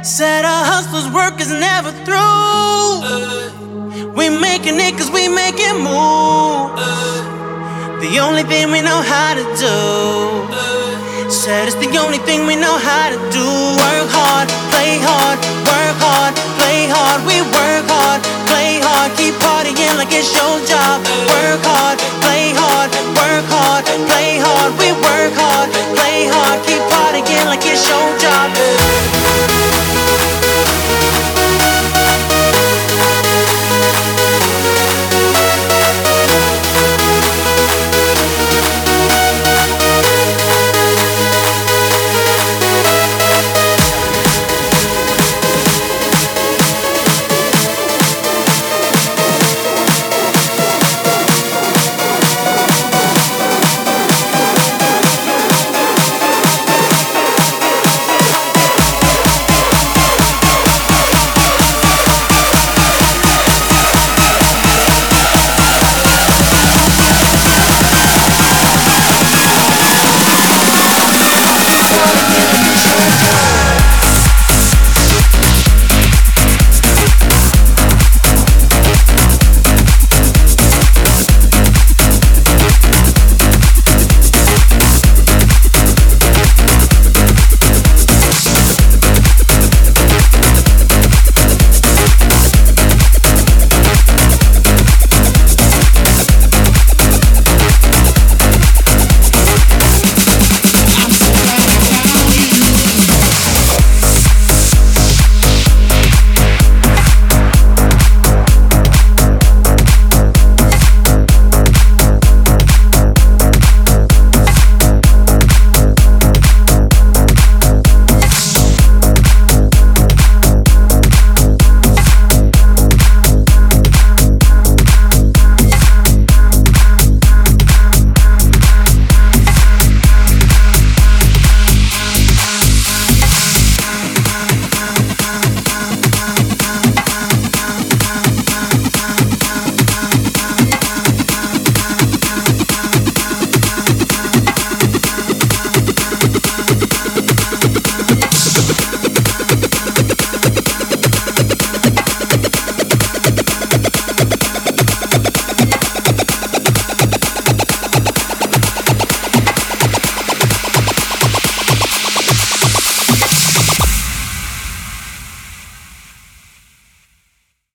Said our hustlers' work is never through. We making it cause we making move. The only thing we know how to do. Said it's the only thing we know how to do. Work hard, play hard, work hard, play hard. We work hard, play hard, keep partying like it's your job. Work hard, play hard, work hard, play hard. We work hard, play hard.